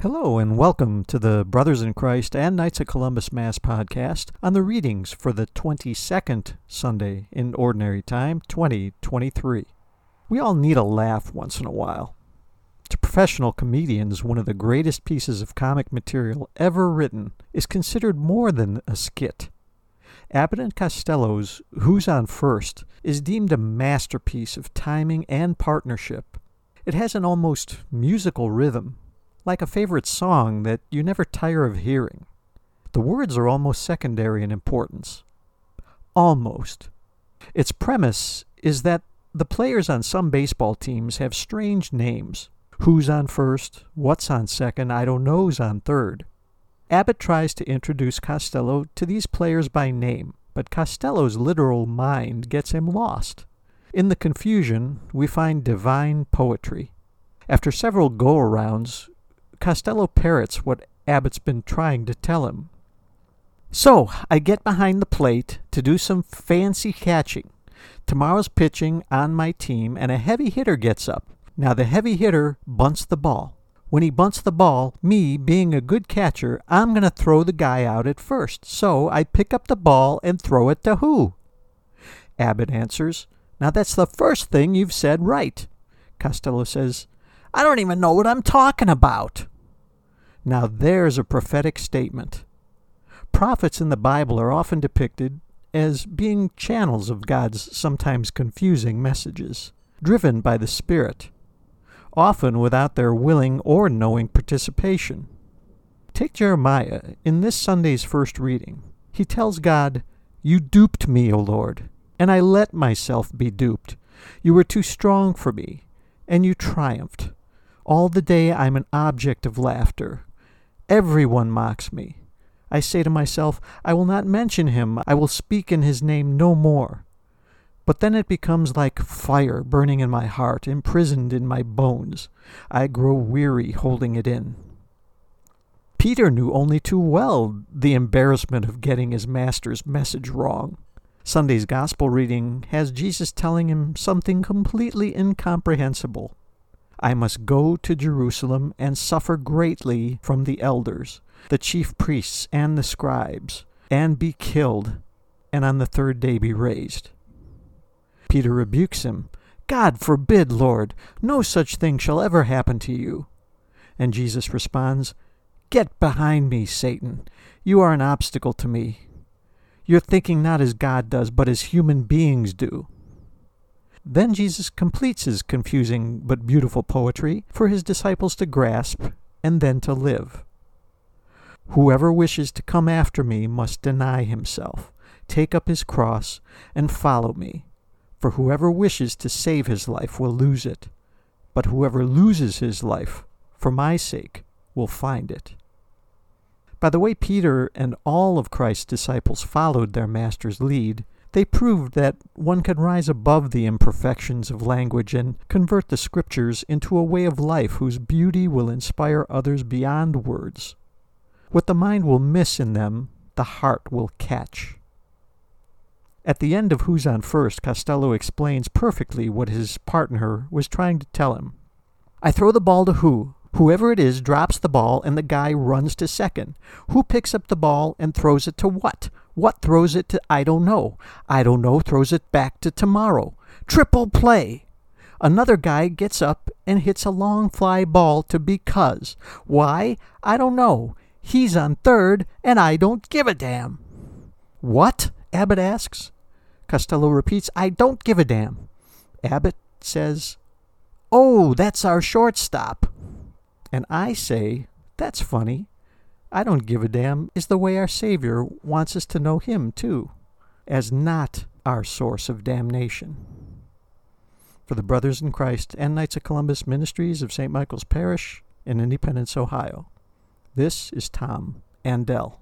Hello and welcome to the Brothers in Christ and Knights of Columbus Mass podcast on the readings for the 22nd Sunday in Ordinary Time, 2023. We all need a laugh once in a while. To professional comedians, one of the greatest pieces of comic material ever written is considered more than a skit. Abbott and Costello's Who's on First is deemed a masterpiece of timing and partnership. It has an almost musical rhythm, like a favorite song that you never tire of hearing. The words are almost secondary in importance. Almost. Its premise is that the players on some baseball teams have strange names. Who's on first? What's on second? I don't know's on third. Abbott tries to introduce Costello to these players by name, but Costello's literal mind gets him lost. In the confusion, we find divine poetry. After several go-arounds, Costello parrots what Abbott's been trying to tell him. So, I get behind the plate to do some fancy catching. Tomorrow's pitching on my team, and a heavy hitter gets up. Now the heavy hitter bunts the ball. When he bunts the ball, me, being a good catcher, I'm going to throw the guy out at first. So I pick up the ball and throw it to who? Abbott answers, "Now that's the first thing you've said right." Costello says, "I don't even know what I'm talking about." Now there's a prophetic statement. Prophets in the Bible are often depicted as being channels of God's sometimes confusing messages, driven by the Spirit, often without their willing or knowing participation. Take Jeremiah. In this Sunday's first reading, he tells God, "You duped me, O Lord, and I let myself be duped. You were too strong for me, and you triumphed. All the day I'm an object of laughter. Everyone mocks me. I say to myself, I will not mention him. I will speak in his name no more. But then it becomes like fire burning in my heart, imprisoned in my bones. I grow weary holding it in." Peter knew only too well the embarrassment of getting his master's message wrong. Sunday's gospel reading has Jesus telling him something completely incomprehensible. "I must go to Jerusalem and suffer greatly from the elders, the chief priests and the scribes, and be killed, and on the third day be raised." Peter rebukes him. "God forbid, Lord, no such thing shall ever happen to you." And Jesus responds, "Get behind me, Satan. You are an obstacle to me. You're thinking not as God does, but as human beings do." Then Jesus completes his confusing but beautiful poetry for his disciples to grasp and then to live. "Whoever wishes to come after me must deny himself, take up his cross, and follow me. For whoever wishes to save his life will lose it, but whoever loses his life for my sake will find it." By the way Peter and all of Christ's disciples followed their master's lead, they proved that one can rise above the imperfections of language and convert the Scriptures into a way of life whose beauty will inspire others beyond words. What the mind will miss in them, the heart will catch. At the end of Who's on First, Costello explains perfectly what his partner was trying to tell him. "I throw the ball to who? Whoever it is drops the ball and the guy runs to second. Who picks up the ball and throws it to what? What throws it to I don't know. I don't know throws it back to tomorrow. Triple play. Another guy gets up and hits a long fly ball to because. Why? I don't know. He's on third and I don't give a damn." "What?" Abbott asks. Costello repeats, "I don't give a damn." Abbott says, "Oh, that's our shortstop." And I say, "That's funny. I don't give a damn is the way our Savior wants us to know him, too, as not our source of damnation." For the Brothers in Christ and Knights of Columbus Ministries of St. Michael's Parish in Independence, Ohio, this is Tom Andel.